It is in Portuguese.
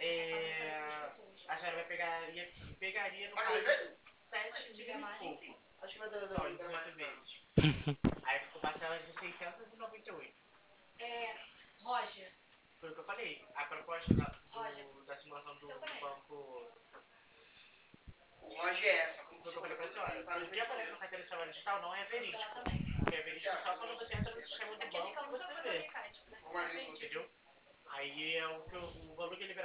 A senhora vai pegar, pegaria no caso 7.000 e pouco. Acho que vai dar Só em 18 vezes. Aí ficou parcela de 698. Roger. Foi o que eu falei. A proposta da simulação do banco. O Roger é essa. Foi o que eu falei pra senhora. O que aparece na carteira de trabalho digital não é verídico. O que é verídico só quando você entra no sistema do banco e você vê. Entendeu? Aí é o valor que é liberado.